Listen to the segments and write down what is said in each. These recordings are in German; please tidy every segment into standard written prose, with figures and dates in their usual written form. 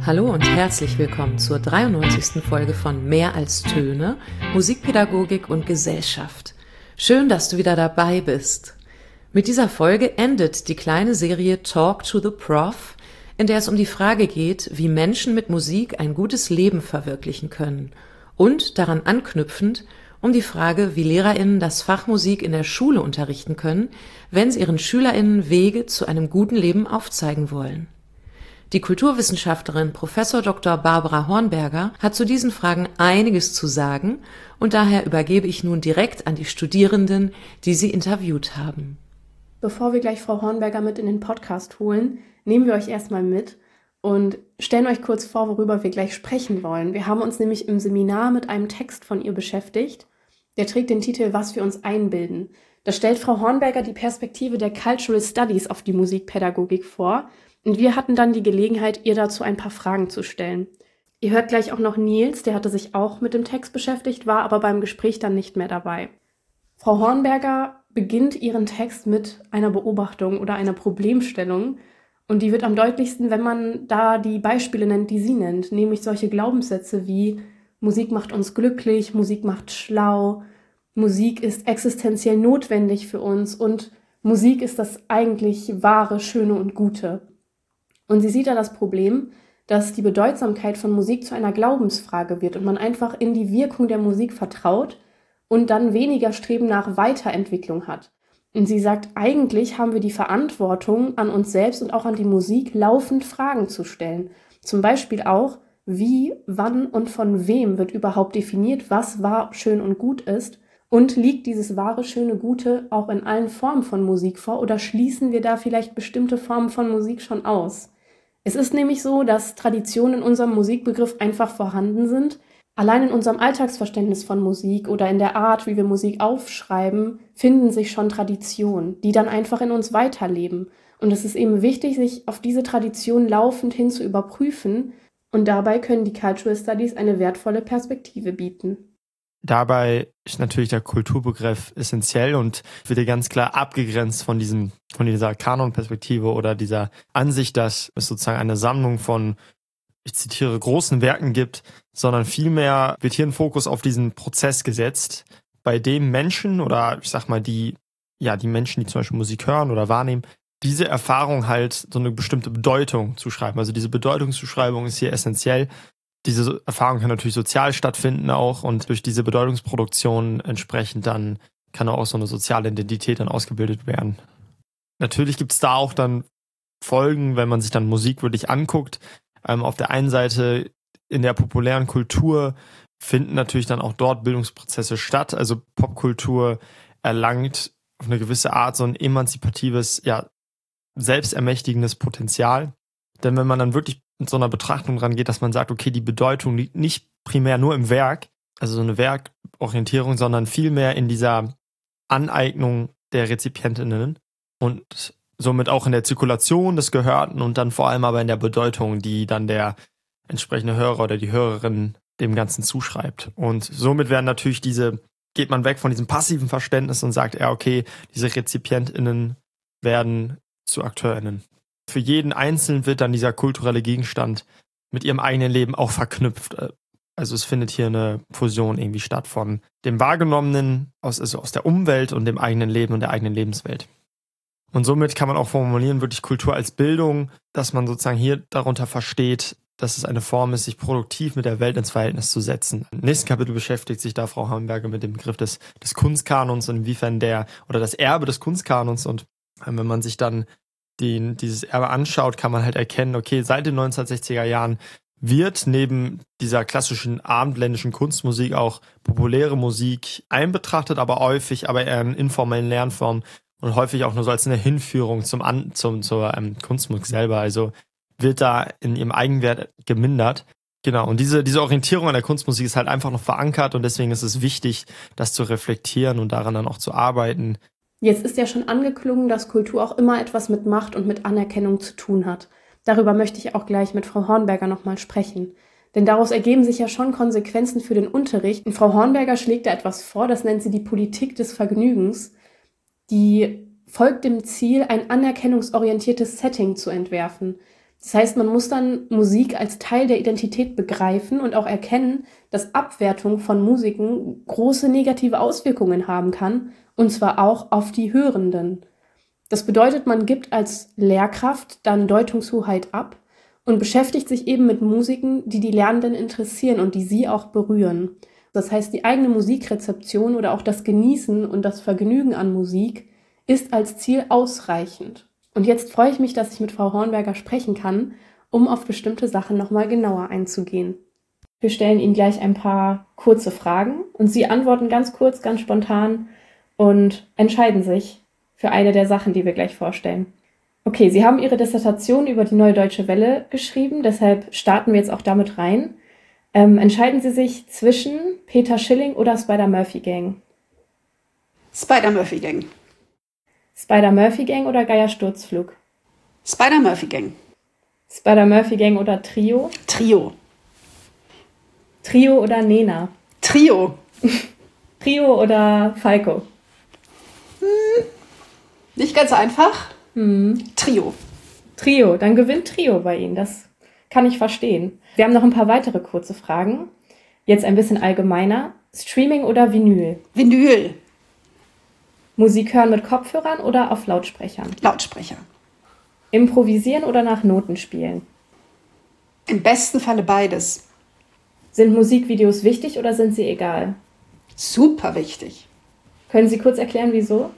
Hallo und herzlich willkommen zur 93. Folge von Mehr als Töne, Musikpädagogik und Gesellschaft. Schön, dass du wieder dabei bist. Mit dieser Folge endet die kleine Serie Talk to the Prof, in der es um die Frage geht, wie Menschen mit Musik ein gutes Leben verwirklichen können und daran anknüpfend um die Frage, wie LehrerInnen das Fach Musik in der Schule unterrichten können, wenn sie ihren SchülerInnen Wege zu einem guten Leben aufzeigen wollen. Die Kulturwissenschaftlerin Prof. Dr. Barbara Hornberger hat zu diesen Fragen einiges zu sagen und daher übergebe ich nun direkt an die Studierenden, die sie interviewt haben. Bevor wir gleich Frau Hornberger mit in den Podcast holen, nehmen wir euch erstmal mit und stellen euch kurz vor, worüber wir gleich sprechen wollen. Wir haben uns nämlich im Seminar mit einem Text von ihr beschäftigt. Der trägt den Titel »Was wir uns einbilden«. Da stellt Frau Hornberger die Perspektive der Cultural Studies auf die Musikpädagogik vor. Und wir hatten dann die Gelegenheit, ihr dazu ein paar Fragen zu stellen. Ihr hört gleich auch noch Nils, der hatte sich auch mit dem Text beschäftigt, war aber beim Gespräch dann nicht mehr dabei. Frau Hornberger beginnt ihren Text mit einer Beobachtung oder einer Problemstellung. Und die wird am deutlichsten, wenn man da die Beispiele nennt, die sie nennt. Nämlich solche Glaubenssätze wie Musik macht uns glücklich, Musik macht schlau, Musik ist existenziell notwendig für uns und Musik ist das eigentlich Wahre, Schöne und Gute. Und sie sieht da das Problem, dass die Bedeutsamkeit von Musik zu einer Glaubensfrage wird und man einfach in die Wirkung der Musik vertraut und dann weniger Streben nach Weiterentwicklung hat. Und sie sagt, eigentlich haben wir die Verantwortung an uns selbst und auch an die Musik, laufend Fragen zu stellen. Zum Beispiel auch, wie, wann und von wem wird überhaupt definiert, was wahr, schön und gut ist. Und liegt dieses wahre, schöne, Gute auch in allen Formen von Musik vor oder schließen wir da vielleicht bestimmte Formen von Musik schon aus? Es ist nämlich so, dass Traditionen in unserem Musikbegriff einfach vorhanden sind. Allein in unserem Alltagsverständnis von Musik oder in der Art, wie wir Musik aufschreiben, finden sich schon Traditionen, die dann einfach in uns weiterleben. Und es ist eben wichtig, sich auf diese Tradition laufend hin zu überprüfen. Und dabei können die Cultural Studies eine wertvolle Perspektive bieten. Dabei ist natürlich der Kulturbegriff essentiell und wird ja ganz klar abgegrenzt von dieser Kanonperspektive oder dieser Ansicht, dass es sozusagen eine Sammlung von, ich zitiere, großen Werken gibt, sondern vielmehr wird hier ein Fokus auf diesen Prozess gesetzt, bei dem Menschen oder ich sag mal die Menschen, die zum Beispiel Musik hören oder wahrnehmen, diese Erfahrung halt so eine bestimmte Bedeutung zuschreiben. Also diese Bedeutungszuschreibung ist hier essentiell. Diese Erfahrung kann natürlich sozial stattfinden auch und durch diese Bedeutungsproduktion entsprechend dann kann auch so eine soziale Identität dann ausgebildet werden. Natürlich gibt es da auch dann Folgen, wenn man sich dann Musik wirklich anguckt. Auf der einen Seite in der populären Kultur finden natürlich dann auch dort Bildungsprozesse statt. Also Popkultur erlangt auf eine gewisse Art so ein emanzipatives, selbstermächtigendes Potenzial. Denn wenn man dann wirklich mit so einer Betrachtung dran geht, dass man sagt, okay, die Bedeutung liegt nicht primär nur im Werk, also so eine Werkorientierung, sondern vielmehr in dieser Aneignung der Rezipientinnen und somit auch in der Zirkulation des Gehörten und dann vor allem aber in der Bedeutung, die dann der entsprechende Hörer oder die Hörerin dem Ganzen zuschreibt. Und somit geht man weg von diesem passiven Verständnis und sagt, okay, diese RezipientInnen werden zu AkteurInnen. Für jeden Einzelnen wird dann dieser kulturelle Gegenstand mit ihrem eigenen Leben auch verknüpft. Also es findet hier eine Fusion irgendwie statt von dem Wahrgenommenen aus der Umwelt und dem eigenen Leben und der eigenen Lebenswelt. Und somit kann man auch formulieren, wirklich Kultur als Bildung, dass man sozusagen hier darunter versteht, dass es eine Form ist, sich produktiv mit der Welt ins Verhältnis zu setzen. Im nächsten Kapitel beschäftigt sich da Frau Hornberger mit dem Begriff des Kunstkanons und inwiefern das Erbe des Kunstkanons. Und wenn man sich dann dieses Erbe anschaut, kann man halt erkennen, okay, seit den 1960er Jahren wird neben dieser klassischen abendländischen Kunstmusik auch populäre Musik einbetrachtet, aber eher in informellen Lernformen und häufig auch nur so als eine Hinführung zur Kunstmusik selber. Also wird da in ihrem Eigenwert gemindert. Genau, und diese Orientierung an der Kunstmusik ist halt einfach noch verankert und deswegen ist es wichtig, das zu reflektieren und daran dann auch zu arbeiten. Jetzt ist ja schon angeklungen, dass Kultur auch immer etwas mit Macht und mit Anerkennung zu tun hat. Darüber möchte ich auch gleich mit Frau Hornberger nochmal sprechen. Denn daraus ergeben sich ja schon Konsequenzen für den Unterricht. Und Frau Hornberger schlägt da etwas vor, das nennt sie die Politik des Vergnügens. Die folgt dem Ziel, ein anerkennungsorientiertes Setting zu entwerfen. Das heißt, man muss dann Musik als Teil der Identität begreifen und auch erkennen, dass Abwertung von Musiken große negative Auswirkungen haben kann, und zwar auch auf die Hörenden. Das bedeutet, man gibt als Lehrkraft dann Deutungshoheit ab und beschäftigt sich eben mit Musiken, die die Lernenden interessieren und die sie auch berühren. Das heißt, die eigene Musikrezeption oder auch das Genießen und das Vergnügen an Musik ist als Ziel ausreichend. Und jetzt freue ich mich, dass ich mit Frau Hornberger sprechen kann, um auf bestimmte Sachen nochmal genauer einzugehen. Wir stellen Ihnen gleich ein paar kurze Fragen und Sie antworten ganz kurz, ganz spontan und entscheiden sich für eine der Sachen, die wir gleich vorstellen. Okay, Sie haben Ihre Dissertation über die Neue Deutsche Welle geschrieben, deshalb starten wir jetzt auch damit rein. Entscheiden Sie sich zwischen Peter Schilling oder Spider-Murphy-Gang? Spider-Murphy-Gang. Spider-Murphy-Gang oder Geier-Sturzflug? Spider-Murphy-Gang. Spider-Murphy-Gang oder Trio? Trio. Trio oder Nena? Trio. Trio oder Falco? Nicht ganz einfach. Trio. Trio, dann gewinnt Trio bei Ihnen, das kann ich verstehen. Wir haben noch ein paar weitere kurze Fragen. Jetzt ein bisschen allgemeiner. Streaming oder Vinyl? Vinyl. Musik hören mit Kopfhörern oder auf Lautsprechern? Lautsprecher. Improvisieren oder nach Noten spielen? Im besten Falle beides. Sind Musikvideos wichtig oder sind sie egal? Super wichtig. Können Sie kurz erklären, wieso?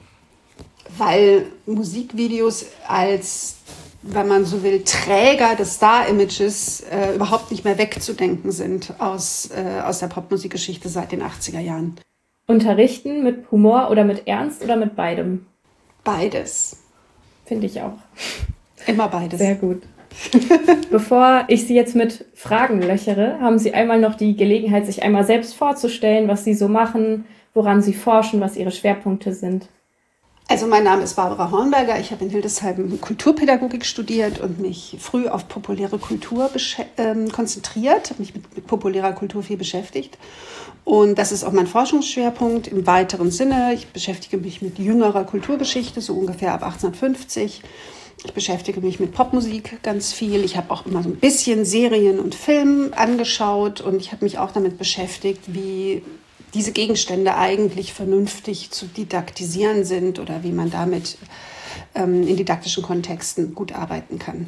Weil Musikvideos als, wenn man so will, Träger des Star-Images überhaupt nicht mehr wegzudenken sind aus der Popmusikgeschichte seit den 80er Jahren. Unterrichten mit Humor oder mit Ernst oder mit beidem? Beides. Finde ich auch. Immer beides. Sehr gut. Bevor ich Sie jetzt mit Fragen löchere, haben Sie einmal noch die Gelegenheit, sich einmal selbst vorzustellen, was Sie so machen, woran Sie forschen, was Ihre Schwerpunkte sind. Also mein Name ist Barbara Hornberger. Ich habe in Hildesheim Kulturpädagogik studiert und mich früh auf populäre Kultur konzentriert, habe mich mit populärer Kultur viel beschäftigt. Und das ist auch mein Forschungsschwerpunkt im weiteren Sinne. Ich beschäftige mich mit jüngerer Kulturgeschichte, so ungefähr ab 1850. Ich beschäftige mich mit Popmusik ganz viel. Ich habe auch immer so ein bisschen Serien und Film angeschaut und ich habe mich auch damit beschäftigt, wie diese Gegenstände eigentlich vernünftig zu didaktisieren sind oder wie man damit in didaktischen Kontexten gut arbeiten kann.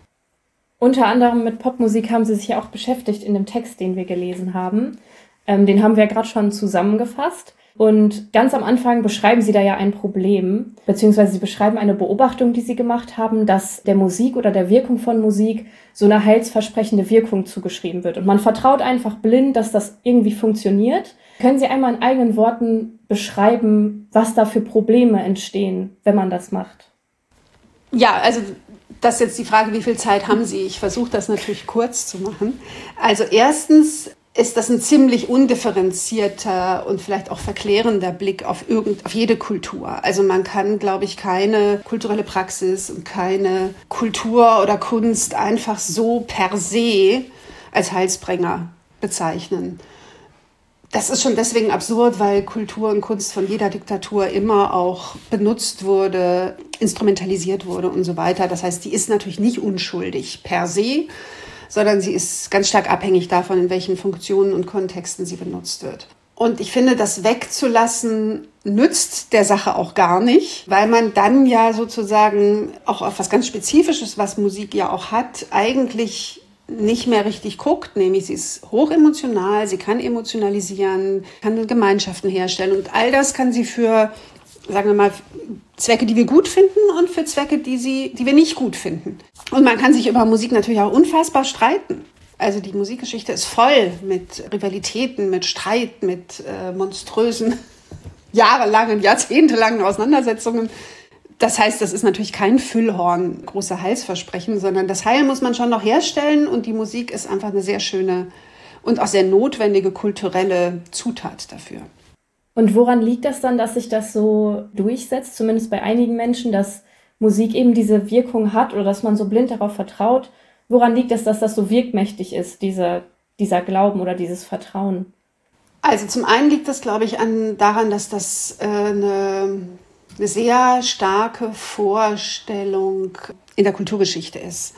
Unter anderem mit Popmusik haben Sie sich ja auch beschäftigt in dem Text, den wir gelesen haben. Den haben wir ja gerade schon zusammengefasst. Und ganz am Anfang beschreiben Sie da ja ein Problem, beziehungsweise Sie beschreiben eine Beobachtung, die Sie gemacht haben, dass der Musik oder der Wirkung von Musik so eine heilsversprechende Wirkung zugeschrieben wird. Und man vertraut einfach blind, dass das irgendwie funktioniert. Können Sie einmal in eigenen Worten beschreiben, was da für Probleme entstehen, wenn man das macht? Ja, also das ist jetzt die Frage, wie viel Zeit haben Sie? Ich versuche das natürlich kurz zu machen. Also erstens ist das ein ziemlich undifferenzierter und vielleicht auch verklärender Blick auf jede Kultur. Also man kann, glaube ich, keine kulturelle Praxis und keine Kultur oder Kunst einfach so per se als Heilsbringer bezeichnen. Das ist schon deswegen absurd, weil Kultur und Kunst von jeder Diktatur immer auch benutzt wurde, instrumentalisiert wurde und so weiter. Das heißt, die ist natürlich nicht unschuldig per se, sondern sie ist ganz stark abhängig davon, in welchen Funktionen und Kontexten sie benutzt wird. Und ich finde, das wegzulassen nützt der Sache auch gar nicht, weil man dann ja sozusagen auch auf was ganz Spezifisches, was Musik ja auch hat, eigentlich nicht mehr richtig guckt, nämlich sie ist hochemotional, sie kann emotionalisieren, kann Gemeinschaften herstellen und all das kann sie für, sagen wir mal, Zwecke, die wir gut finden und für Zwecke, die wir nicht gut finden. Und man kann sich über Musik natürlich auch unfassbar streiten. Also die Musikgeschichte ist voll mit Rivalitäten, mit Streit, mit monströsen, jahrelangen, jahrzehntelangen Auseinandersetzungen. Das heißt, das ist natürlich kein Füllhorn, große Heilsversprechen, sondern das Heil muss man schon noch herstellen und die Musik ist einfach eine sehr schöne und auch sehr notwendige kulturelle Zutat dafür. Und woran liegt das dann, dass sich das so durchsetzt, zumindest bei einigen Menschen, dass Musik eben diese Wirkung hat oder dass man so blind darauf vertraut? Woran liegt es, dass das so wirkmächtig ist, dieser Glauben oder dieses Vertrauen? Also zum einen liegt das, glaube ich, daran, dass das eine sehr starke Vorstellung in der Kulturgeschichte ist.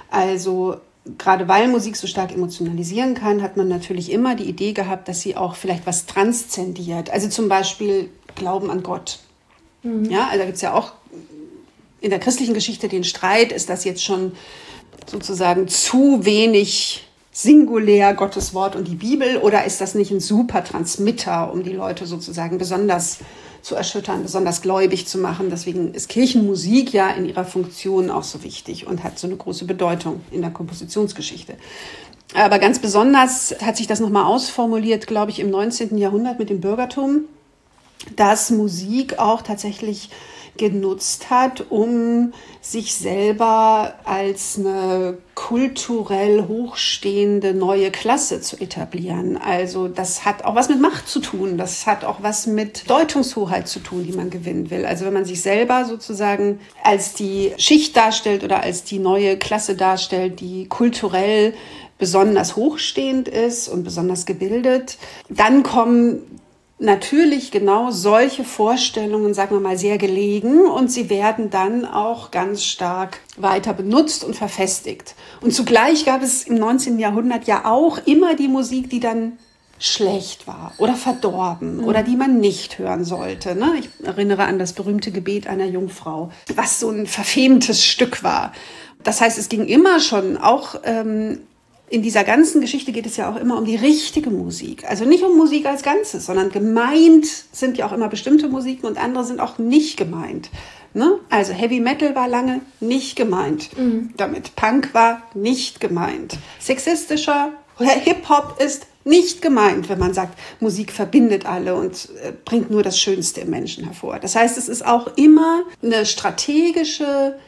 Also gerade weil Musik so stark emotionalisieren kann, hat man natürlich immer die Idee gehabt, dass sie auch vielleicht was transzendiert. Also zum Beispiel Glauben an Gott. Ja, also da gibt es ja auch in der christlichen Geschichte den Streit, ist das jetzt schon sozusagen zu wenig singulär Gottes Wort und die Bibel oder ist das nicht ein super Transmitter, um die Leute sozusagen besonders zu erschüttern, besonders gläubig zu machen. Deswegen ist Kirchenmusik ja in ihrer Funktion auch so wichtig und hat so eine große Bedeutung in der Kompositionsgeschichte. Aber ganz besonders hat sich das nochmal ausformuliert, glaube ich, im 19. Jahrhundert mit dem Bürgertum, dass Musik auch tatsächlich genutzt hat, um sich selber als eine kulturell hochstehende neue Klasse zu etablieren. Also das hat auch was mit Macht zu tun, das hat auch was mit Deutungshoheit zu tun, die man gewinnen will. Also wenn man sich selber sozusagen als die Schicht darstellt oder als die neue Klasse darstellt, die kulturell besonders hochstehend ist und besonders gebildet, dann kommen natürlich genau solche Vorstellungen, sagen wir mal, sehr gelegen und sie werden dann auch ganz stark weiter benutzt und verfestigt. Und zugleich gab es im 19. Jahrhundert ja auch immer die Musik, die dann schlecht war oder verdorben oder die man nicht hören sollte. Ne? Ich erinnere an das berühmte Gebet einer Jungfrau, was so ein verfemtes Stück war. Das heißt, es ging immer schon auch in dieser ganzen Geschichte geht es ja auch immer um die richtige Musik. Also nicht um Musik als Ganzes, sondern gemeint sind ja auch immer bestimmte Musiken und andere sind auch nicht gemeint. Ne? Also Heavy Metal war lange nicht gemeint. Damit Punk war nicht gemeint. Sexistischer Hip-Hop ist nicht gemeint, wenn man sagt, Musik verbindet alle und bringt nur das Schönste im Menschen hervor. Das heißt, es ist auch immer eine strategische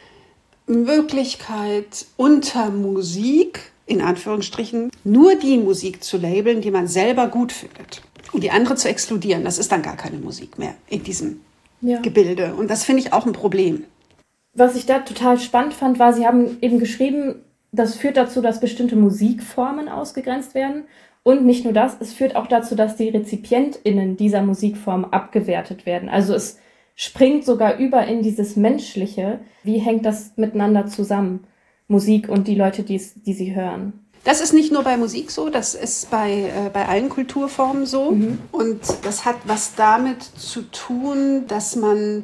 Möglichkeit, unter Musik in Anführungsstrichen, nur die Musik zu labeln, die man selber gut findet. Und die andere zu exkludieren, das ist dann gar keine Musik mehr in diesem Gebilde. Und das finde ich auch ein Problem. Was ich da total spannend fand, war, Sie haben eben geschrieben, das führt dazu, dass bestimmte Musikformen ausgegrenzt werden. Und nicht nur das, es führt auch dazu, dass die RezipientInnen dieser Musikform abgewertet werden. Also es springt sogar über in dieses Menschliche. Wie hängt das miteinander zusammen? Musik und die Leute, die sie hören. Das ist nicht nur bei Musik so, das ist bei allen Kulturformen so. Und das hat was damit zu tun, dass man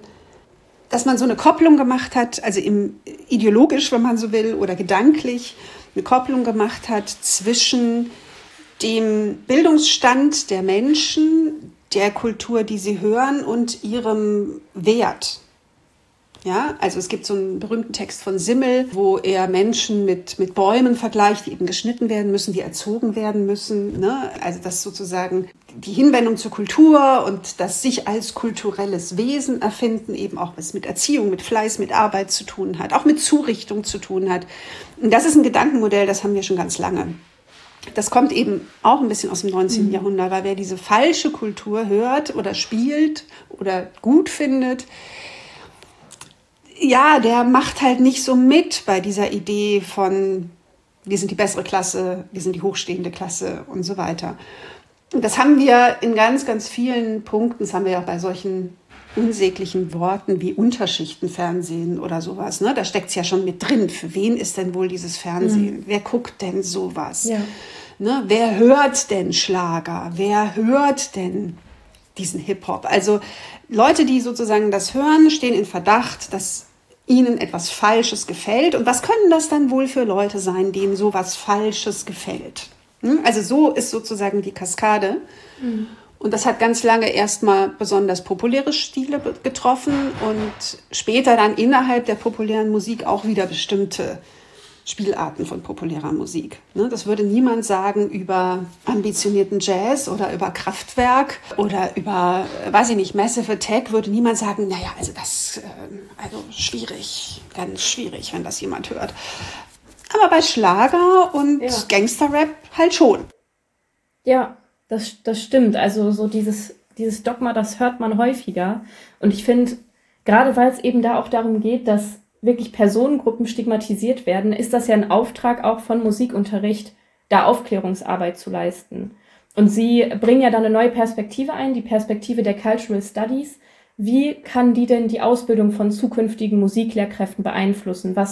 so eine Kopplung gemacht hat, also ideologisch, wenn man so will, oder gedanklich, eine Kopplung gemacht hat zwischen dem Bildungsstand der Menschen, der Kultur, die sie hören, und ihrem Wert. Ja, also es gibt so einen berühmten Text von Simmel, wo er Menschen mit Bäumen vergleicht, die eben geschnitten werden müssen, die erzogen werden müssen. Ne? Also das sozusagen die Hinwendung zur Kultur und das sich als kulturelles Wesen erfinden eben auch was mit Erziehung, mit Fleiß, mit Arbeit zu tun hat, auch mit Zurichtung zu tun hat. Und das ist ein Gedankenmodell, das haben wir schon ganz lange. Das kommt eben auch ein bisschen aus dem 19. Jahrhundert, weil wer diese falsche Kultur hört oder spielt oder gut findet, ja, der macht halt nicht so mit bei dieser Idee von, wir sind die bessere Klasse, wir sind die hochstehende Klasse und so weiter. Und das haben wir in ganz, ganz vielen Punkten, das haben wir ja auch bei solchen unsäglichen Worten wie Unterschichtenfernsehen oder sowas. Ne? Da steckt es ja schon mit drin. Für wen ist denn wohl dieses Fernsehen? Wer guckt denn sowas? Ja. Ne? Wer hört denn Schlager? Wer hört denn diesen Hip-Hop? Also Leute, die sozusagen das hören, stehen in Verdacht, dass ihnen etwas Falsches gefällt. Und was können das dann wohl für Leute sein, denen sowas Falsches gefällt? Also so ist sozusagen die Kaskade. Und das hat ganz lange erstmal besonders populäre Stile getroffen und später dann innerhalb der populären Musik auch wieder bestimmte Spielarten von populärer Musik. Das würde niemand sagen über ambitionierten Jazz oder über Kraftwerk oder über, weiß ich nicht, Massive Attack, würde niemand sagen, naja, also das, also schwierig, ganz schwierig, wenn das jemand hört. Aber bei Schlager und Gangsterrap halt schon. Ja, das stimmt. Also so dieses Dogma, das hört man häufiger. Und ich finde, gerade weil es eben da auch darum geht, dass wirklich Personengruppen stigmatisiert werden, ist das ja ein Auftrag auch von Musikunterricht, da Aufklärungsarbeit zu leisten. Und Sie bringen ja dann eine neue Perspektive ein, die Perspektive der Cultural Studies. Wie kann die denn die Ausbildung von zukünftigen Musiklehrkräften beeinflussen? Was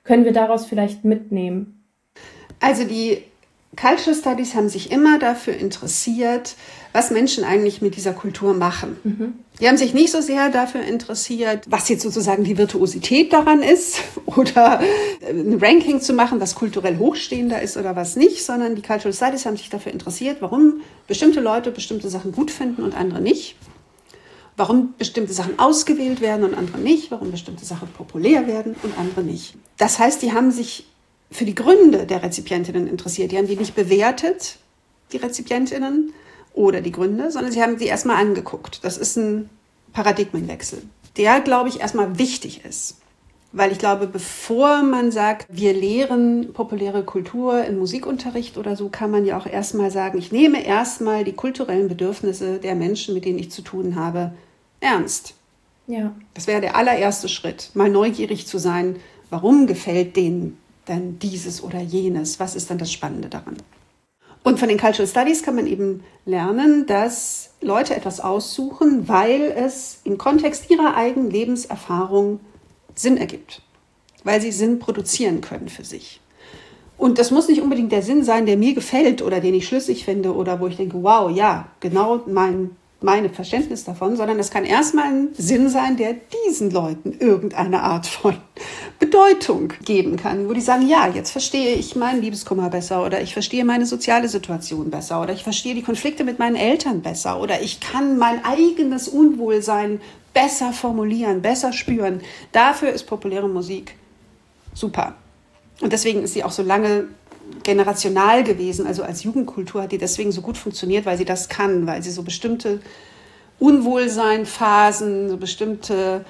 können wir daraus vielleicht mitnehmen? Also die Cultural Studies haben sich immer dafür interessiert, was Menschen eigentlich mit dieser Kultur machen. Die haben sich nicht so sehr dafür interessiert, was jetzt sozusagen die Virtuosität daran ist oder ein Ranking zu machen, was kulturell hochstehender ist oder was nicht, sondern die Cultural Studies haben sich dafür interessiert, warum bestimmte Leute bestimmte Sachen gut finden und andere nicht. Warum bestimmte Sachen ausgewählt werden und andere nicht, warum bestimmte Sachen populär werden und andere nicht. Das heißt, die haben sich für die Gründe der Rezipientinnen interessiert. Die haben die nicht bewertet, die Rezipientinnen oder die Gründe, sondern sie haben die erstmal angeguckt. Das ist ein Paradigmenwechsel, der, glaube ich, erstmal wichtig ist. Weil ich glaube, bevor man sagt, wir lehren populäre Kultur im Musikunterricht oder so, kann man ja auch erstmal sagen, ich nehme erstmal die kulturellen Bedürfnisse der Menschen, mit denen ich zu tun habe, ernst. Ja. Das wäre der allererste Schritt, mal neugierig zu sein, warum gefällt denen denn dieses oder jenes? Was ist dann das Spannende daran? Und von den Cultural Studies kann man eben lernen, dass Leute etwas aussuchen, weil es im Kontext ihrer eigenen Lebenserfahrung Sinn ergibt. Weil sie Sinn produzieren können für sich. Und das muss nicht unbedingt der Sinn sein, der mir gefällt oder den ich schlüssig finde oder wo ich denke, wow, ja, genau meine Verständnis davon, sondern es kann erstmal ein Sinn sein, der diesen Leuten irgendeine Art von Bedeutung geben kann, wo die sagen, ja, jetzt verstehe ich meinen Liebeskummer besser oder ich verstehe meine soziale Situation besser oder ich verstehe die Konflikte mit meinen Eltern besser oder ich kann mein eigenes Unwohlsein besser formulieren, besser spüren. Dafür ist populäre Musik super. Und deswegen ist sie auch so lange generational gewesen, also als Jugendkultur hat die deswegen so gut funktioniert, weil sie das kann, weil sie so bestimmte Unwohlseinphasen, so bestimmte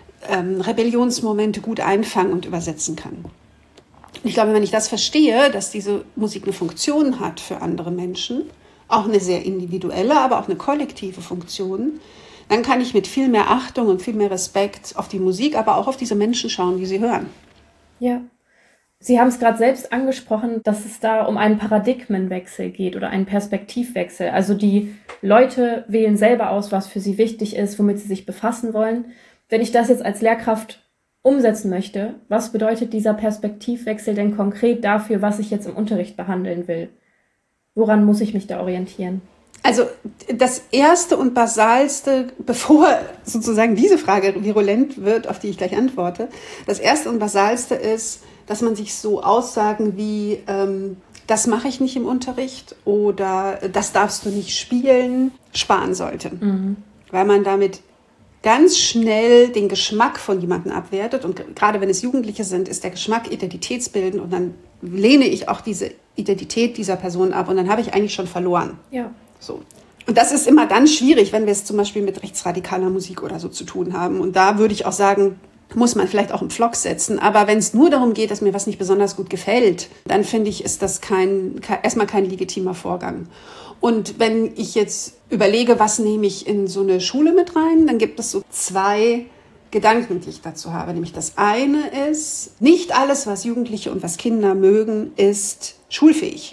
Rebellionsmomente gut einfangen und übersetzen kann. Ich glaube, wenn ich das verstehe, dass diese Musik eine Funktion hat für andere Menschen, auch eine sehr individuelle, aber auch eine kollektive Funktion, dann kann ich mit viel mehr Achtung und viel mehr Respekt auf die Musik, aber auch auf diese Menschen schauen, die sie hören. Ja. Sie haben es gerade selbst angesprochen, dass es da um einen Paradigmenwechsel geht oder einen Perspektivwechsel. Also die Leute wählen selber aus, was für sie wichtig ist, womit sie sich befassen wollen. Wenn ich das jetzt als Lehrkraft umsetzen möchte, was bedeutet dieser Perspektivwechsel denn konkret dafür, was ich jetzt im Unterricht behandeln will? Woran muss ich mich da orientieren? Also das Erste und Basalste, bevor sozusagen diese Frage virulent wird, auf die ich gleich antworte, das Erste und Basalste ist, dass man sich so Aussagen wie, das mache ich nicht im Unterricht oder das darfst du nicht spielen, sparen sollte. Weil man damit ganz schnell den Geschmack von jemandem abwertet. Und gerade wenn es Jugendliche sind, ist der Geschmack identitätsbildend und dann lehne ich auch diese Identität dieser Person ab und dann habe ich eigentlich schon verloren. Ja. So. Und das ist immer dann schwierig, wenn wir es zum Beispiel mit rechtsradikaler Musik oder so zu tun haben. Und da würde ich auch sagen, muss man vielleicht auch einen Pflock setzen. Aber wenn es nur darum geht, dass mir was nicht besonders gut gefällt, dann finde ich, ist das erstmal kein legitimer Vorgang. Und wenn ich jetzt überlege, was nehme ich in so eine Schule mit rein, dann gibt es so 2 Gedanken, die ich dazu habe. Nämlich das eine ist, nicht alles, was Jugendliche und was Kinder mögen, ist schulfähig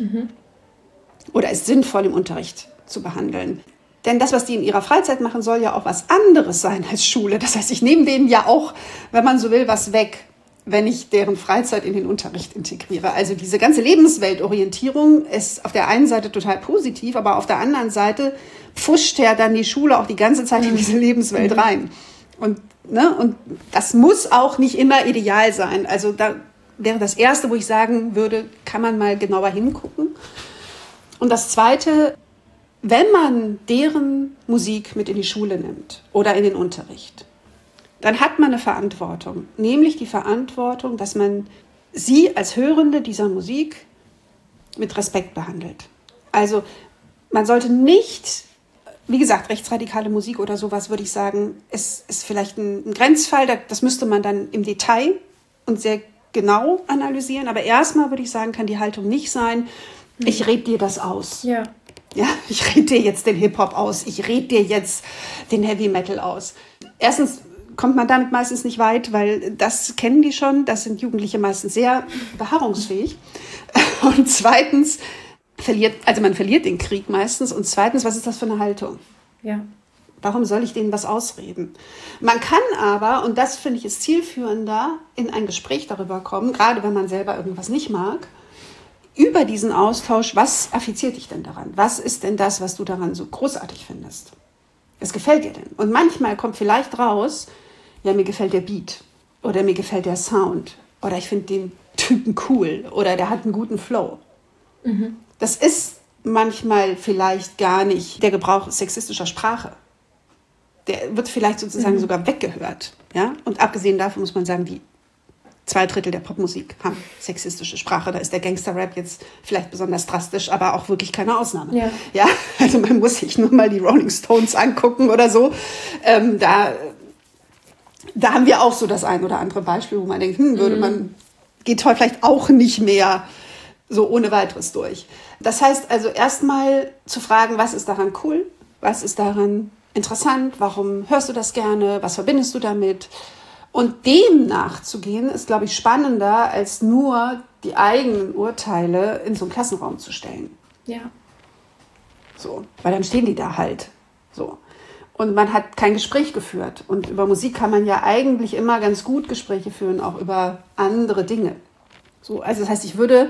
oder ist sinnvoll im Unterricht zu behandeln. Denn das, was die in ihrer Freizeit machen, soll ja auch was anderes sein als Schule. Das heißt, ich nehme denen ja auch, wenn man so will, was weg, wenn ich deren Freizeit in den Unterricht integriere. Also diese ganze Lebensweltorientierung ist auf der einen Seite total positiv, aber auf der anderen Seite pfuscht ja dann die Schule auch die ganze Zeit in diese Lebenswelt rein. Und das muss auch nicht immer ideal sein. Also da wäre das Erste, wo ich sagen würde, kann man mal genauer hingucken. Und das Zweite, wenn man deren Musik mit in die Schule nimmt oder in den Unterricht, dann hat man eine Verantwortung, nämlich die Verantwortung, dass man sie als Hörende dieser Musik mit Respekt behandelt. Also man sollte nicht, wie gesagt, rechtsradikale Musik oder sowas, würde ich sagen, ist vielleicht ein Grenzfall, das müsste man dann im Detail und sehr genau analysieren, aber erstmal würde ich sagen, kann die Haltung nicht sein, ich rede dir das aus. Ja. Ja, ich rede dir jetzt den Hip-Hop aus, ich rede dir jetzt den Heavy-Metal aus. Erstens kommt man damit meistens nicht weit, weil das kennen die schon, das sind Jugendliche meistens sehr beharrungsfähig. Und zweitens, man verliert den Krieg meistens. Und zweitens, was ist das für eine Haltung? Ja. Warum soll ich denen was ausreden? Man kann aber, und das finde ich ist zielführender, in ein Gespräch darüber kommen, gerade wenn man selber irgendwas nicht mag, über diesen Austausch, was affiziert dich denn daran? Was ist denn das, was du daran so großartig findest? Was gefällt dir denn? Und manchmal kommt vielleicht raus, ja, mir gefällt der Beat oder mir gefällt der Sound oder ich finde den Typen cool oder der hat einen guten Flow. Mhm. Das ist manchmal vielleicht gar nicht der Gebrauch sexistischer Sprache. Der wird vielleicht sozusagen sogar weggehört. Ja? Und abgesehen davon muss man sagen, die 2/3 der Popmusik haben sexistische Sprache. Da ist der Gangster-Rap jetzt vielleicht besonders drastisch, aber auch wirklich keine Ausnahme. Ja. Ja? Also man muss sich nur mal die Rolling Stones angucken oder so. Da haben wir auch so das ein oder andere Beispiel, wo man denkt, geht heute vielleicht auch nicht mehr so ohne weiteres durch. Das heißt also erstmal zu fragen, was ist daran cool, was ist daran interessant, warum hörst du das gerne, was verbindest du damit? Und dem nachzugehen, ist, glaube ich, spannender, als nur die eigenen Urteile in so einen Klassenraum zu stellen. Ja. So, weil dann stehen die da halt. So. Und man hat kein Gespräch geführt. Und über Musik kann man ja eigentlich immer ganz gut Gespräche führen, auch über andere Dinge. So, also das heißt, ich würde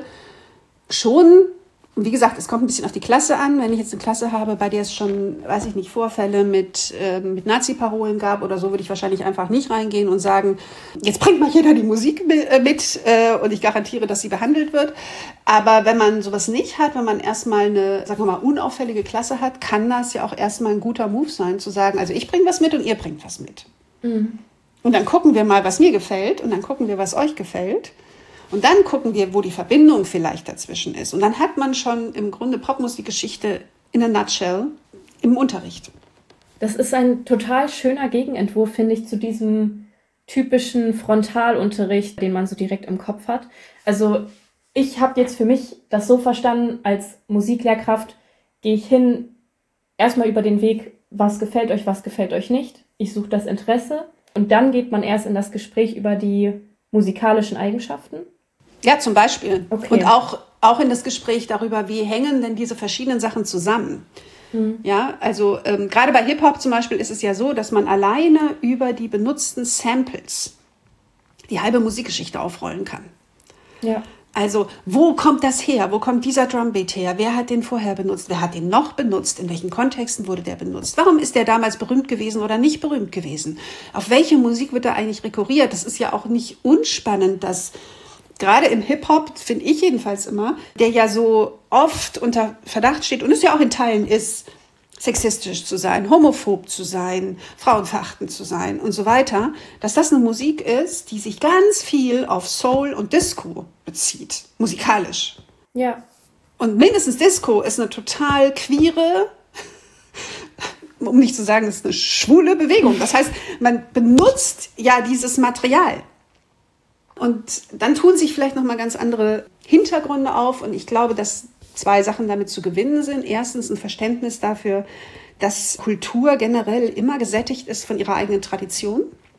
schon, wie gesagt, es kommt ein bisschen auf die Klasse an. Wenn ich jetzt eine Klasse habe, bei der es schon, weiß ich nicht, Vorfälle mit Nazi-Parolen gab oder so, würde ich wahrscheinlich einfach nicht reingehen und sagen, jetzt bringt mal jeder die Musik mit und ich garantiere, dass sie behandelt wird. Aber wenn man sowas nicht hat, wenn man erstmal eine, sagen wir mal, unauffällige Klasse hat, kann das ja auch erstmal ein guter Move sein, zu sagen, also ich bringe was mit und ihr bringt was mit. Mhm. Und dann gucken wir mal, was mir gefällt und dann gucken wir, was euch gefällt. Und dann gucken wir, wo die Verbindung vielleicht dazwischen ist. Und dann hat man schon im Grunde Popmusikgeschichte in a nutshell im Unterricht. Das ist ein total schöner Gegenentwurf, finde ich, zu diesem typischen Frontalunterricht, den man so direkt im Kopf hat. Also ich habe jetzt für mich das so verstanden, als Musiklehrkraft gehe ich hin, erstmal über den Weg, was gefällt euch nicht. Ich suche das Interesse und dann geht man erst in das Gespräch über die musikalischen Eigenschaften. Ja, zum Beispiel. Okay. Und auch in das Gespräch darüber, wie hängen denn diese verschiedenen Sachen zusammen. Ja, also gerade bei Hip-Hop zum Beispiel ist es ja so, dass man alleine über die benutzten Samples die halbe Musikgeschichte aufrollen kann. Ja. Also, wo kommt das her? Wo kommt dieser Drumbeat her? Wer hat den vorher benutzt? Wer hat den noch benutzt? In welchen Kontexten wurde der benutzt? Warum ist der damals berühmt gewesen oder nicht berühmt gewesen? Auf welche Musik wird da eigentlich rekurriert? Das ist ja auch nicht unspannend, dass gerade im Hip-Hop, finde ich jedenfalls immer, der ja so oft unter Verdacht steht und es ja auch in Teilen ist, sexistisch zu sein, homophob zu sein, frauenverachtend zu sein und so weiter, dass das eine Musik ist, die sich ganz viel auf Soul und Disco bezieht, musikalisch. Ja. Und mindestens Disco ist eine total queere, um nicht zu sagen, es ist eine schwule Bewegung. Das heißt, man benutzt ja dieses Material. Und dann tun sich vielleicht nochmal ganz andere Hintergründe auf. Und ich glaube, dass 2 Sachen damit zu gewinnen sind. Erstens ein Verständnis dafür, dass Kultur generell immer gesättigt ist von ihrer eigenen Tradition.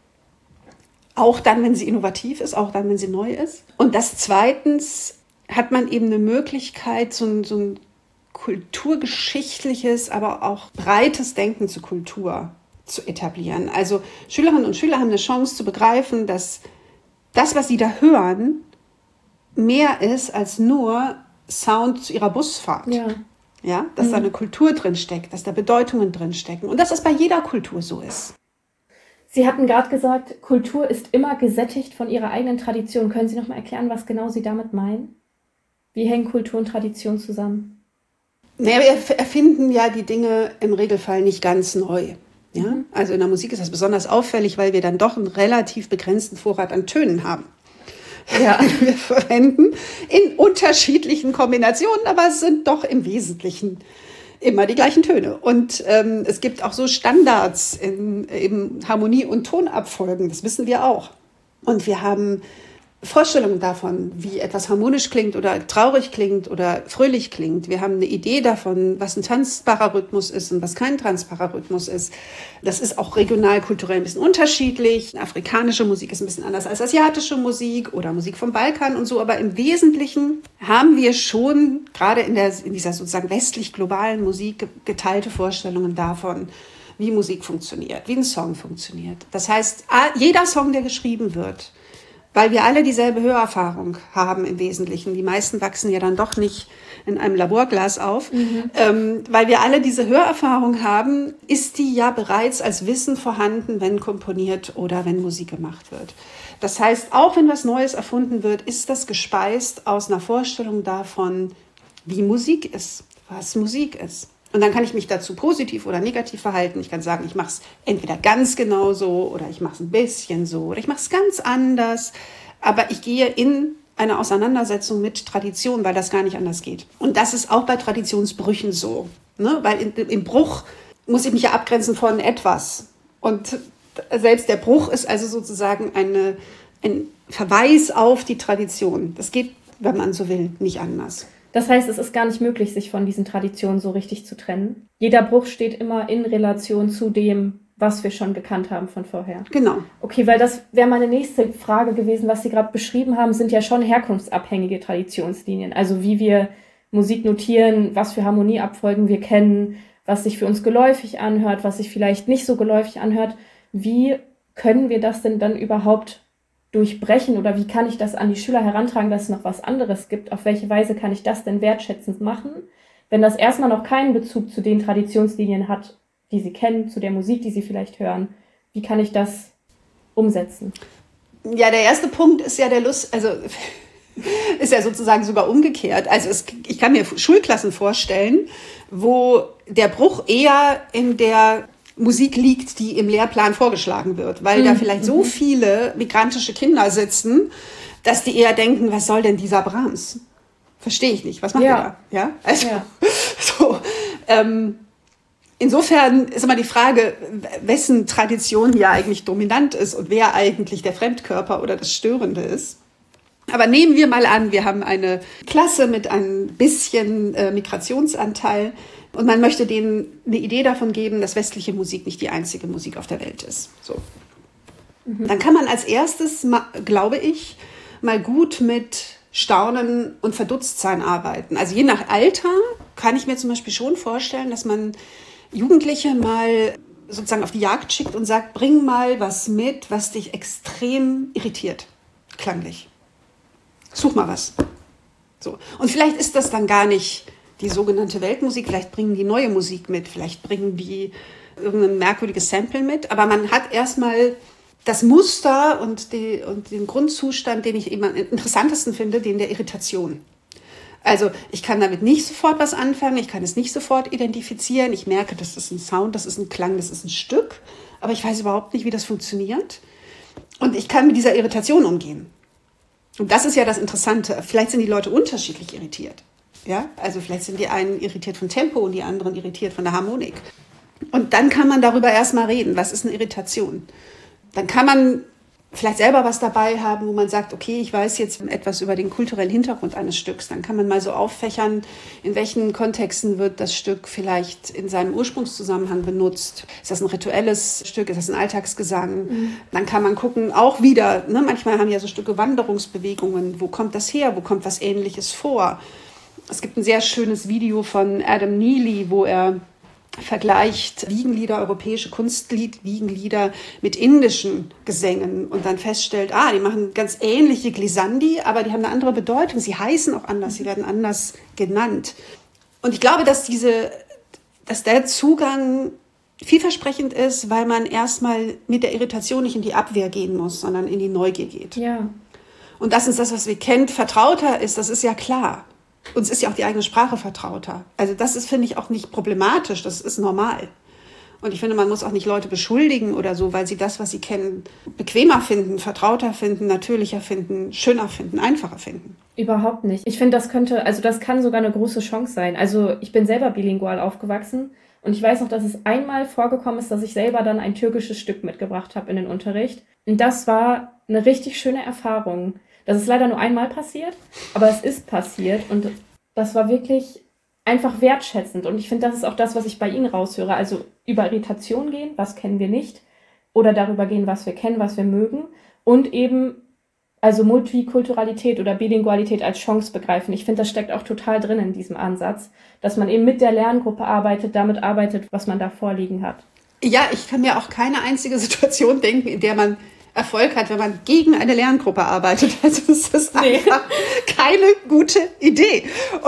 Auch dann, wenn sie innovativ ist, auch dann, wenn sie neu ist. Und das zweitens hat man eben eine Möglichkeit, so ein kulturgeschichtliches, aber auch breites Denken zur Kultur zu etablieren. Also Schülerinnen und Schüler haben eine Chance zu begreifen, dass das, was sie da hören, mehr ist als nur Sound zu ihrer Busfahrt. Ja. Ja, dass da eine Kultur drin steckt, dass da Bedeutungen drin stecken und dass das bei jeder Kultur so ist. Sie hatten gerade gesagt, Kultur ist immer gesättigt von ihrer eigenen Tradition. Können Sie noch mal erklären, was genau Sie damit meinen? Wie hängen Kultur und Tradition zusammen? Naja, wir erfinden ja die Dinge im Regelfall nicht ganz neu. Ja? Also in der Musik ist das besonders auffällig, weil wir dann doch einen relativ begrenzten Vorrat an Tönen haben. Ja, wir verwenden in unterschiedlichen Kombinationen, aber es sind doch im Wesentlichen immer die gleichen Töne. Und es gibt auch so Standards in eben Harmonie- und Tonabfolgen, das wissen wir auch. Und wir haben Vorstellungen davon, wie etwas harmonisch klingt oder traurig klingt oder fröhlich klingt. Wir haben eine Idee davon, was ein tanzbarer Rhythmus ist und was kein tanzbarer Rhythmus ist. Das ist auch regional, kulturell ein bisschen unterschiedlich. Afrikanische Musik ist ein bisschen anders als asiatische Musik oder Musik vom Balkan und so. Aber im Wesentlichen haben wir schon gerade in dieser sozusagen westlich-globalen Musik geteilte Vorstellungen davon, wie Musik funktioniert, wie ein Song funktioniert. Das heißt, jeder Song, der geschrieben wird, weil wir alle dieselbe Hörerfahrung haben im Wesentlichen. Die meisten wachsen ja dann doch nicht in einem Laborglas auf. Weil wir alle diese Hörerfahrung haben, ist die ja bereits als Wissen vorhanden, wenn komponiert oder wenn Musik gemacht wird. Das heißt, auch wenn was Neues erfunden wird, ist das gespeist aus einer Vorstellung davon, wie Musik ist, was Musik ist. Und dann kann ich mich dazu positiv oder negativ verhalten. Ich kann sagen, ich mache es entweder ganz genau so oder ich mache es ein bisschen so oder ich mache es ganz anders. Aber ich gehe in eine Auseinandersetzung mit Tradition, weil das gar nicht anders geht. Und das ist auch bei Traditionsbrüchen so. Ne? Weil im Bruch muss ich mich ja abgrenzen von etwas. Und selbst der Bruch ist also sozusagen ein Verweis auf die Tradition. Das geht, wenn man so will, nicht anders. Das heißt, es ist gar nicht möglich, sich von diesen Traditionen so richtig zu trennen. Jeder Bruch steht immer in Relation zu dem, was wir schon gekannt haben von vorher. Genau. Okay, weil das wäre meine nächste Frage gewesen, was Sie gerade beschrieben haben, sind ja schon herkunftsabhängige Traditionslinien. Also wie wir Musik notieren, was für Harmonieabfolgen wir kennen, was sich für uns geläufig anhört, was sich vielleicht nicht so geläufig anhört. Wie können wir das denn dann überhaupt durchbrechen oder wie kann ich das an die Schüler herantragen, dass es noch was anderes gibt? Auf welche Weise kann ich das denn wertschätzend machen, wenn das erstmal noch keinen Bezug zu den Traditionslinien hat, die sie kennen, zu der Musik, die sie vielleicht hören? Wie kann ich das umsetzen? Ja, der erste Punkt ist ja ist ja sozusagen sogar umgekehrt. Also ich kann mir Schulklassen vorstellen, wo der Bruch eher in der Musik liegt, die im Lehrplan vorgeschlagen wird, weil da vielleicht so viele migrantische Kinder sitzen, dass die eher denken, was soll denn dieser Brahms? Verstehe ich nicht. Was macht der da? Ja? Also, so, insofern ist immer die Frage, wessen Tradition hier eigentlich dominant ist und wer eigentlich der Fremdkörper oder das Störende ist. Aber nehmen wir mal an, wir haben eine Klasse mit ein bisschen Migrationsanteil und man möchte denen eine Idee davon geben, dass westliche Musik nicht die einzige Musik auf der Welt ist. So. Dann kann man als erstes, glaube ich, mal gut mit Staunen und Verdutztsein arbeiten. Also je nach Alter kann ich mir zum Beispiel schon vorstellen, dass man Jugendliche mal sozusagen auf die Jagd schickt und sagt, bring mal was mit, was dich extrem irritiert, klanglich. Such mal was. So. Und vielleicht ist das dann gar nicht die sogenannte Weltmusik, vielleicht bringen die neue Musik mit, vielleicht bringen die irgendein merkwürdiges Sample mit, aber man hat erstmal das Muster und den Grundzustand, den ich eben am interessantesten finde, den der Irritation. Also ich kann damit nicht sofort was anfangen, ich kann es nicht sofort identifizieren, ich merke, das ist ein Sound, das ist ein Klang, das ist ein Stück, aber ich weiß überhaupt nicht, wie das funktioniert und ich kann mit dieser Irritation umgehen. Und das ist ja das Interessante. Vielleicht sind die Leute unterschiedlich irritiert. Ja? Also vielleicht sind die einen irritiert von Tempo und die anderen irritiert von der Harmonik. Und dann kann man darüber erstmal reden. Was ist eine Irritation? Dann kann man vielleicht selber was dabei haben, wo man sagt, okay, ich weiß jetzt etwas über den kulturellen Hintergrund eines Stücks. Dann kann man mal so auffächern, in welchen Kontexten wird das Stück vielleicht in seinem Ursprungszusammenhang benutzt. Ist das ein rituelles Stück? Ist das ein Alltagsgesang? Dann kann man gucken, auch wieder, ne, manchmal haben ja so Stücke Wanderungsbewegungen. Wo kommt das her? Wo kommt was Ähnliches vor? Es gibt ein sehr schönes Video von Adam Neely, wo er vergleicht Wiegenlieder, europäische Kunstlied-Wiegenlieder mit indischen Gesängen und dann feststellt, die machen ganz ähnliche Glissandi, aber die haben eine andere Bedeutung. Sie heißen auch anders, sie werden anders genannt. Und ich glaube, dass der Zugang vielversprechend ist, weil man erstmal mit der Irritation nicht in die Abwehr gehen muss, sondern in die Neugier geht. Ja. Und dass uns das, was wir kennen, vertrauter ist, das ist ja klar. Uns ist ja auch die eigene Sprache vertrauter. Also das ist, finde ich, auch nicht problematisch, das ist normal. Und ich finde, man muss auch nicht Leute beschuldigen oder so, weil sie das, was sie kennen, bequemer finden, vertrauter finden, natürlicher finden, schöner finden, einfacher finden. Überhaupt nicht. Ich finde, das kann sogar eine große Chance sein. Also ich bin selber bilingual aufgewachsen und ich weiß noch, dass es einmal vorgekommen ist, dass ich selber dann ein türkisches Stück mitgebracht habe in den Unterricht. Und das war eine richtig schöne Erfahrung. Das ist leider nur einmal passiert, aber es ist passiert und das war wirklich einfach wertschätzend. Und ich finde, das ist auch das, was ich bei Ihnen raushöre. Also über Irritation gehen, was kennen wir nicht, oder darüber gehen, was wir kennen, was wir mögen und eben also Multikulturalität oder Bilingualität als Chance begreifen. Ich finde, das steckt auch total drin in diesem Ansatz, dass man eben mit der Lerngruppe arbeitet, damit arbeitet, was man da vorliegen hat. Ja, ich kann mir auch keine einzige Situation denken, in der man Erfolg hat, wenn man gegen eine Lerngruppe arbeitet. Also es ist einfach keine gute Idee.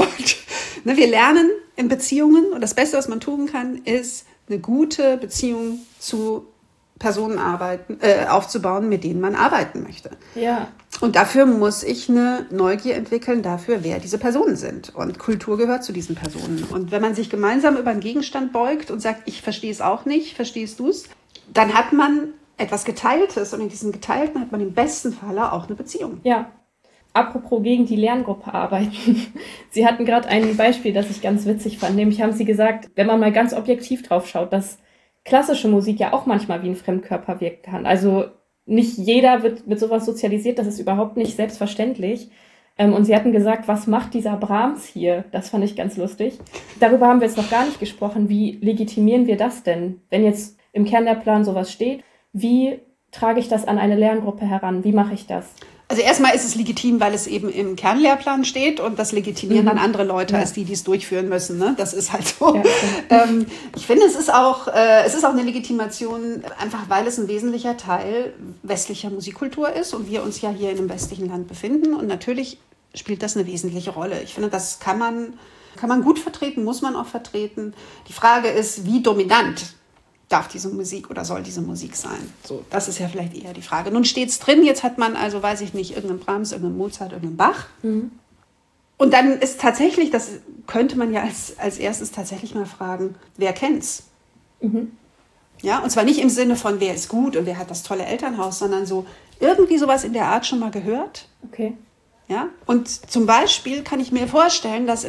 Und wir lernen in Beziehungen und das Beste, was man tun kann, ist eine gute Beziehung zu Personen aufzubauen, mit denen man arbeiten möchte. Ja. Und dafür muss ich eine Neugier entwickeln dafür, wer diese Personen sind. Und Kultur gehört zu diesen Personen. Und wenn man sich gemeinsam über einen Gegenstand beugt und sagt, ich verstehe es auch nicht, verstehst du es, dann hat man etwas Geteiltes. Und in diesem Geteilten hat man im besten Falle auch eine Beziehung. Ja. Apropos gegen die Lerngruppe arbeiten. Sie hatten gerade ein Beispiel, das ich ganz witzig fand. Nämlich haben Sie gesagt, wenn man mal ganz objektiv drauf schaut, dass klassische Musik ja auch manchmal wie ein Fremdkörper wirken kann. Also nicht jeder wird mit sowas sozialisiert, das ist überhaupt nicht selbstverständlich. Und Sie hatten gesagt, was macht dieser Brahms hier? Das fand ich ganz lustig. Darüber haben wir jetzt noch gar nicht gesprochen. Wie legitimieren wir das denn? Wenn jetzt im Kernlehrplan sowas steht, wie trage ich das an eine Lerngruppe heran? Wie mache ich das? Also erstmal ist es legitim, weil es eben im Kernlehrplan steht und das legitimieren dann andere Leute als die es durchführen müssen. Ne? Das ist halt so. Ja, ich finde, es ist auch eine Legitimation, einfach weil es ein wesentlicher Teil westlicher Musikkultur ist und wir uns ja hier in einem westlichen Land befinden. Und natürlich spielt das eine wesentliche Rolle. Ich finde, das kann man gut vertreten, muss man auch vertreten. Die Frage ist, wie dominant darf diese Musik oder soll diese Musik sein? So, das ist ja vielleicht eher die Frage. Nun steht es drin, jetzt hat man also, weiß ich nicht, irgendeinen Brahms, irgendeinen Mozart, irgendeinen Bach. Mhm. Und dann ist tatsächlich, das könnte man ja als erstes tatsächlich mal fragen, wer kennt's? Mhm. Ja, und zwar nicht im Sinne von, wer ist gut und wer hat das tolle Elternhaus, sondern so irgendwie sowas in der Art schon mal gehört. Okay. Ja, und zum Beispiel kann ich mir vorstellen, dass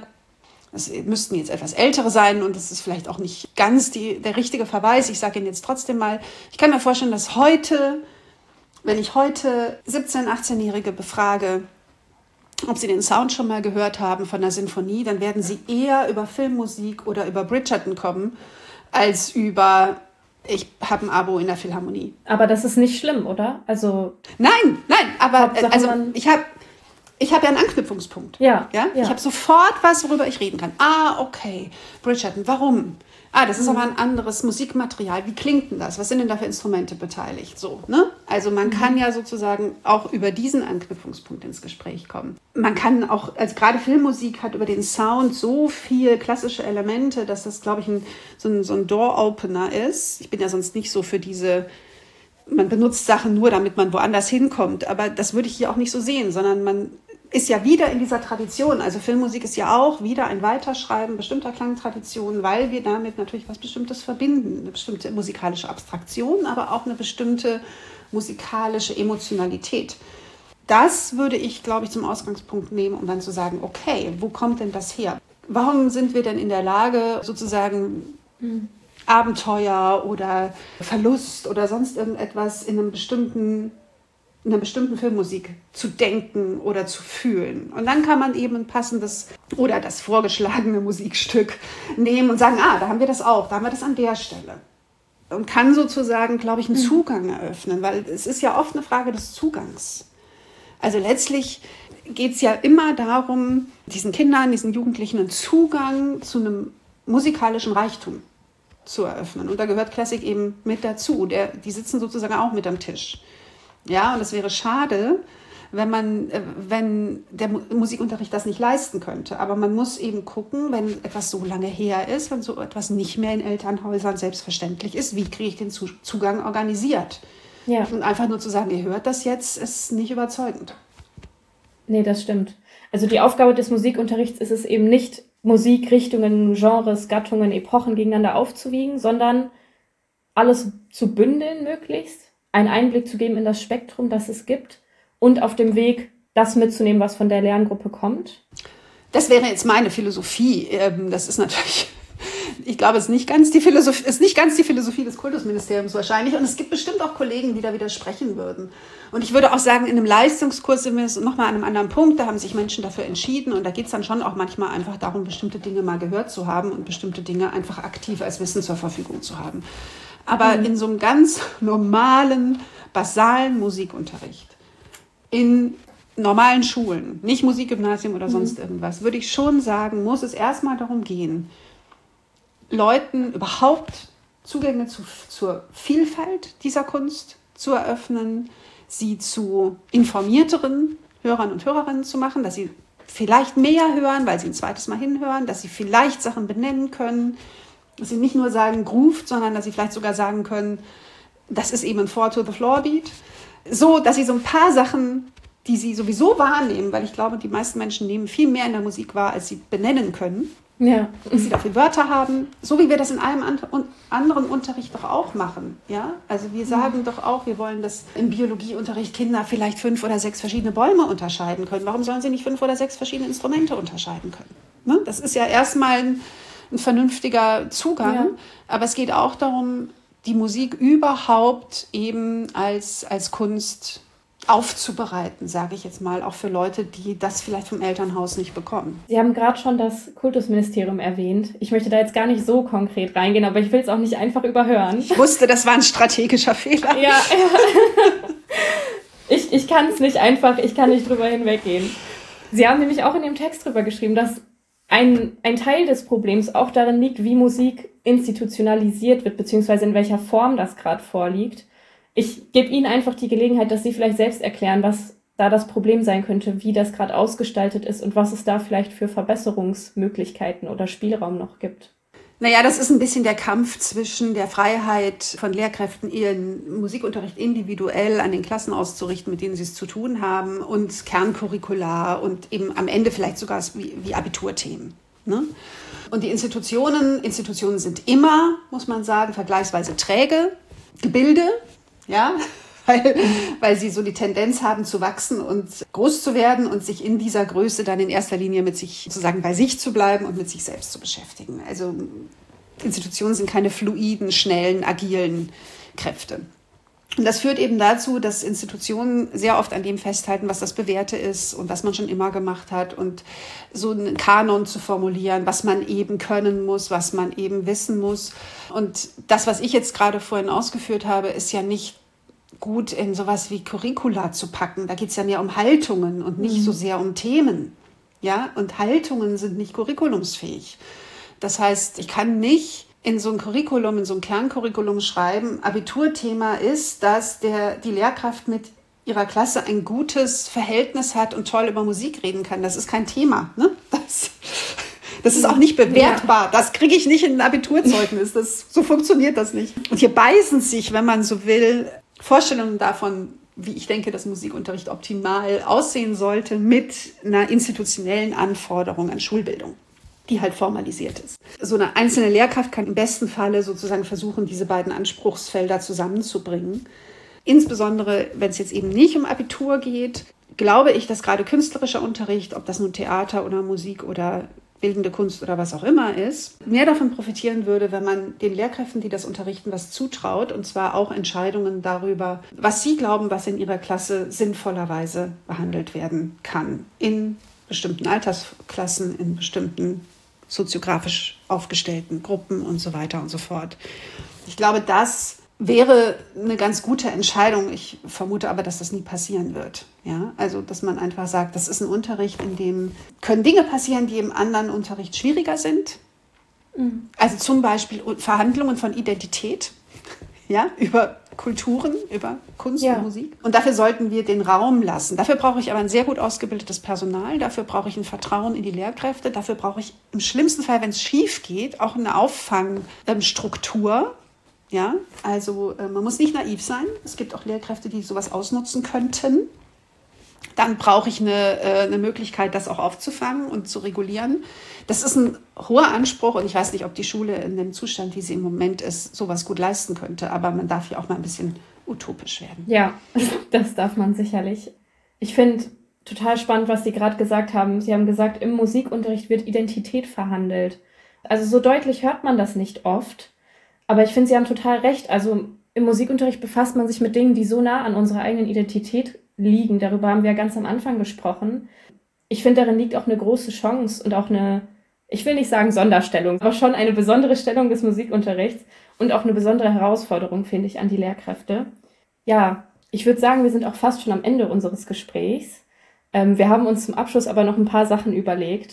das müssten jetzt etwas ältere sein und das ist vielleicht auch nicht ganz der richtige Verweis. Ich sage Ihnen jetzt trotzdem mal, ich kann mir vorstellen, dass wenn ich heute 17-, 18-Jährige befrage, ob sie den Sound schon mal gehört haben von einer Sinfonie, dann werden sie eher über Filmmusik oder über Bridgerton kommen, als über, ich habe ein Abo in der Philharmonie. Aber das ist nicht schlimm, oder? Also Nein, aber also ich habe ja einen Anknüpfungspunkt. Ja. Ich habe sofort was, worüber ich reden kann. Okay, Bridgerton, warum? Das ist aber ein anderes Musikmaterial. Wie klingt denn das? Was sind denn da für Instrumente beteiligt? So, ne? Also man kann ja sozusagen auch über diesen Anknüpfungspunkt ins Gespräch kommen. Man kann auch, also gerade Filmmusik hat über den Sound so viel klassische Elemente, dass das, glaube ich, so ein Door-Opener ist. Ich bin ja sonst nicht so für man benutzt Sachen nur, damit man woanders hinkommt. Aber das würde ich hier auch nicht so sehen, sondern man ist ja wieder in dieser Tradition. Also Filmmusik ist ja auch wieder ein Weiterschreiben bestimmter Klangtraditionen, weil wir damit natürlich was Bestimmtes verbinden. Eine bestimmte musikalische Abstraktion, aber auch eine bestimmte musikalische Emotionalität. Das würde ich, glaube ich, zum Ausgangspunkt nehmen, um dann zu sagen, okay, wo kommt denn das her? Warum sind wir denn in der Lage, sozusagen Abenteuer oder Verlust oder sonst irgendetwas in einer bestimmten Filmmusik zu denken oder zu fühlen. Und dann kann man eben ein passendes oder das vorgeschlagene Musikstück nehmen und sagen, da haben wir das auch, da haben wir das an der Stelle. Und kann sozusagen, glaube ich, einen Zugang eröffnen, weil es ist ja oft eine Frage des Zugangs. Also letztlich geht es ja immer darum, diesen Kindern, diesen Jugendlichen einen Zugang zu einem musikalischen Reichtum zu eröffnen. Und da gehört Klassik eben mit dazu. Die sitzen sozusagen auch mit am Tisch. Ja, und es wäre schade, wenn der Musikunterricht das nicht leisten könnte. Aber man muss eben gucken, wenn etwas so lange her ist, wenn so etwas nicht mehr in Elternhäusern selbstverständlich ist, wie kriege ich den Zugang organisiert? Ja. Und einfach nur zu sagen, ihr hört das jetzt, ist nicht überzeugend. Nee, das stimmt. Also die Aufgabe des Musikunterrichts ist es eben nicht, Musikrichtungen, Genres, Gattungen, Epochen gegeneinander aufzuwiegen, sondern alles zu bündeln möglichst, einen Einblick zu geben in das Spektrum, das es gibt und auf dem Weg das mitzunehmen, was von der Lerngruppe kommt. Das wäre jetzt meine Philosophie. Das ist natürlich, ich glaube, es ist nicht ganz die Philosophie des Kultusministeriums wahrscheinlich. Und es gibt bestimmt auch Kollegen, die da widersprechen würden. Und ich würde auch sagen, in einem Leistungskurs sind wir nochmal an einem anderen Punkt. Da haben sich Menschen dafür entschieden. Und da geht es dann schon auch manchmal einfach darum, bestimmte Dinge mal gehört zu haben und bestimmte Dinge einfach aktiv als Wissen zur Verfügung zu haben. Aber in so einem ganz normalen, basalen Musikunterricht, in normalen Schulen, nicht Musikgymnasium oder sonst irgendwas, würde ich schon sagen, muss es erstmal darum gehen, Leuten überhaupt Zugänge zur Vielfalt dieser Kunst zu eröffnen, sie zu informierteren Hörern und Hörerinnen zu machen, dass sie vielleicht mehr hören, weil sie ein zweites Mal hinhören, dass sie vielleicht Sachen benennen können, dass sie nicht nur sagen grooved, sondern dass sie vielleicht sogar sagen können, das ist eben ein Four-to-the-Floor-Beat. So, dass sie so ein paar Sachen, die sie sowieso wahrnehmen, weil ich glaube, die meisten Menschen nehmen viel mehr in der Musik wahr, als sie benennen können. Ja. Dass sie dafür Wörter haben, so wie wir das in allem anderen Unterricht doch auch machen. Ja? Also wir sagen doch auch, wir wollen, dass im Biologieunterricht Kinder vielleicht 5 oder 6 verschiedene Bäume unterscheiden können. Warum sollen sie nicht 5 oder 6 verschiedene Instrumente unterscheiden können? Ne? Das ist ja erstmal ein vernünftiger Zugang, ja. Aber es geht auch darum, die Musik überhaupt eben als Kunst aufzubereiten, sage ich jetzt mal, auch für Leute, die das vielleicht vom Elternhaus nicht bekommen. Sie haben gerade schon das Kultusministerium erwähnt. Ich möchte da jetzt gar nicht so konkret reingehen, aber ich will es auch nicht einfach überhören. Ich wusste, das war ein strategischer Fehler. Ja. Ich kann es nicht einfach, ich kann nicht drüber hinweggehen. Sie haben nämlich auch in dem Text drüber geschrieben, dass ein Teil des Problems auch darin liegt, wie Musik institutionalisiert wird, beziehungsweise in welcher Form das gerade vorliegt. Ich gebe Ihnen einfach die Gelegenheit, dass Sie vielleicht selbst erklären, was da das Problem sein könnte, wie das gerade ausgestaltet ist und was es da vielleicht für Verbesserungsmöglichkeiten oder Spielraum noch gibt. Naja, das ist ein bisschen der Kampf zwischen der Freiheit von Lehrkräften, ihren Musikunterricht individuell an den Klassen auszurichten, mit denen sie es zu tun haben, und Kerncurricula und eben am Ende vielleicht sogar wie Abiturthemen. Ne? Und die Institutionen sind immer, muss man sagen, vergleichsweise träge Gebilde, ja, weil sie so die Tendenz haben zu wachsen und groß zu werden und sich in dieser Größe dann in erster Linie mit sich, sozusagen bei sich zu bleiben und mit sich selbst zu beschäftigen. Also Institutionen sind keine fluiden, schnellen, agilen Kräfte. Und das führt eben dazu, dass Institutionen sehr oft an dem festhalten, was das Bewährte ist und was man schon immer gemacht hat, und so einen Kanon zu formulieren, was man eben können muss, was man eben wissen muss. Und das, was ich jetzt gerade vorhin ausgeführt habe, ist ja nicht gut in sowas wie Curricula zu packen. Da geht es ja mehr um Haltungen und nicht so sehr um Themen. Ja? Und Haltungen sind nicht curriculumsfähig. Das heißt, ich kann nicht in so ein Curriculum, in so ein Kerncurriculum schreiben, Abiturthema ist, dass die Lehrkraft mit ihrer Klasse ein gutes Verhältnis hat und toll über Musik reden kann. Das ist kein Thema. Ne? Das ist auch nicht bewertbar. Das kriege ich nicht in ein Abiturzeugnis. So funktioniert das nicht. Und hier beißen sich, wenn man so will, Vorstellungen davon, wie ich denke, dass Musikunterricht optimal aussehen sollte, mit einer institutionellen Anforderung an Schulbildung, die halt formalisiert ist. So eine einzelne Lehrkraft kann im besten Falle sozusagen versuchen, diese beiden Anspruchsfelder zusammenzubringen. Insbesondere, wenn es jetzt eben nicht um Abitur geht, glaube ich, dass gerade künstlerischer Unterricht, ob das nun Theater oder Musik oder bildende Kunst oder was auch immer ist, mehr davon profitieren würde, wenn man den Lehrkräften, die das unterrichten, was zutraut, und zwar auch Entscheidungen darüber, was sie glauben, was in ihrer Klasse sinnvollerweise behandelt werden kann. In bestimmten Altersklassen, in bestimmten soziografisch aufgestellten Gruppen und so weiter und so fort. Ich glaube, das wäre eine ganz gute Entscheidung. Ich vermute aber, dass das nie passieren wird. Ja? Also, dass man einfach sagt, das ist ein Unterricht, in dem können Dinge passieren, die im anderen Unterricht schwieriger sind. Mhm. Also zum Beispiel Verhandlungen von Identität, ja, über Kulturen, über Kunst und Musik. Und dafür sollten wir den Raum lassen. Dafür brauche ich aber ein sehr gut ausgebildetes Personal. Dafür brauche ich ein Vertrauen in die Lehrkräfte. Dafür brauche ich im schlimmsten Fall, wenn es schief geht, auch eine Auffangstruktur. Ja, also man muss nicht naiv sein. Es gibt auch Lehrkräfte, die sowas ausnutzen könnten. Dann brauche ich eine Möglichkeit, das auch aufzufangen und zu regulieren. Das ist ein hoher Anspruch und ich weiß nicht, ob die Schule in dem Zustand, wie sie im Moment ist, sowas gut leisten könnte. Aber man darf ja auch mal ein bisschen utopisch werden. Ja, das darf man sicherlich. Ich finde total spannend, was Sie gerade gesagt haben. Sie haben gesagt, im Musikunterricht wird Identität verhandelt. Also so deutlich hört man das nicht oft. Aber ich finde, Sie haben total recht. Also im Musikunterricht befasst man sich mit Dingen, die so nah an unserer eigenen Identität liegen. Darüber haben wir ja ganz am Anfang gesprochen. Ich finde, darin liegt auch eine große Chance und auch eine, ich will nicht sagen Sonderstellung, aber schon eine besondere Stellung des Musikunterrichts und auch eine besondere Herausforderung, finde ich, an die Lehrkräfte. Ja, ich würde sagen, wir sind auch fast schon am Ende unseres Gesprächs. Wir haben uns zum Abschluss aber noch ein paar Sachen überlegt.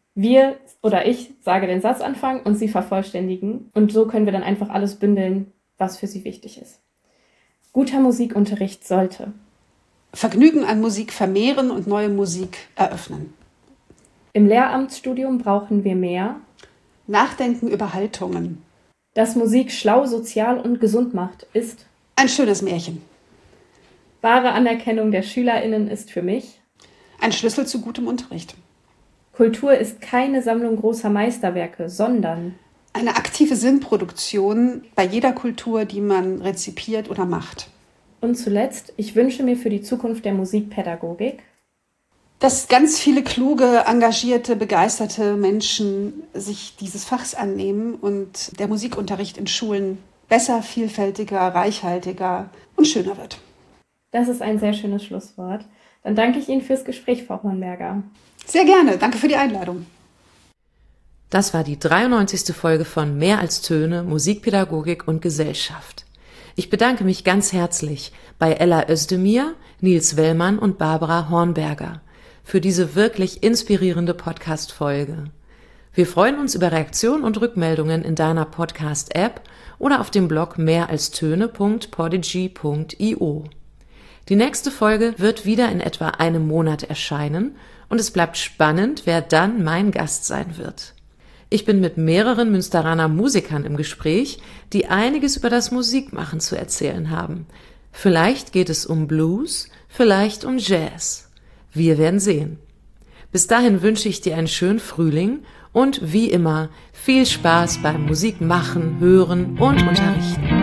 Wir oder ich sage den Satzanfang und Sie vervollständigen. Und so können wir dann einfach alles bündeln, was für Sie wichtig ist. Guter Musikunterricht sollte Vergnügen an Musik vermehren und neue Musik eröffnen. Im Lehramtsstudium brauchen wir mehr. Nachdenken über Haltungen. Dass Musik schlau, sozial und gesund macht, ist Ein schönes Märchen. wahre Anerkennung der SchülerInnen ist für mich. Ein Schlüssel zu gutem Unterricht. Kultur ist keine Sammlung großer Meisterwerke, sondern Eine aktive Sinnproduktion bei jeder Kultur, die man rezipiert oder macht. und zuletzt, ich wünsche mir für die Zukunft der Musikpädagogik Dass ganz viele kluge, engagierte, begeisterte Menschen sich dieses Fachs annehmen und der Musikunterricht in Schulen besser, vielfältiger, reichhaltiger und schöner wird. Das ist ein sehr schönes Schlusswort. Dann danke ich Ihnen fürs Gespräch, Frau Hornberger. Sehr gerne. Danke für die Einladung. Das war die 93. Folge von Mehr als Töne, Musikpädagogik und Gesellschaft. Ich bedanke mich ganz herzlich bei Ella Özdemir, Nils Wellmann und Barbara Hornberger für diese wirklich inspirierende Podcast-Folge. Wir freuen uns über Reaktionen und Rückmeldungen in deiner Podcast-App oder auf dem Blog mehralstöne.podigy.io. Die nächste Folge wird wieder in etwa einem Monat erscheinen und es bleibt spannend, wer dann mein Gast sein wird. Ich bin mit mehreren Münsteraner Musikern im Gespräch, die einiges über das Musikmachen zu erzählen haben. Vielleicht geht es um Blues, vielleicht um Jazz. Wir werden sehen. Bis dahin wünsche ich dir einen schönen Frühling und wie immer viel Spaß beim Musikmachen, Hören und Unterrichten.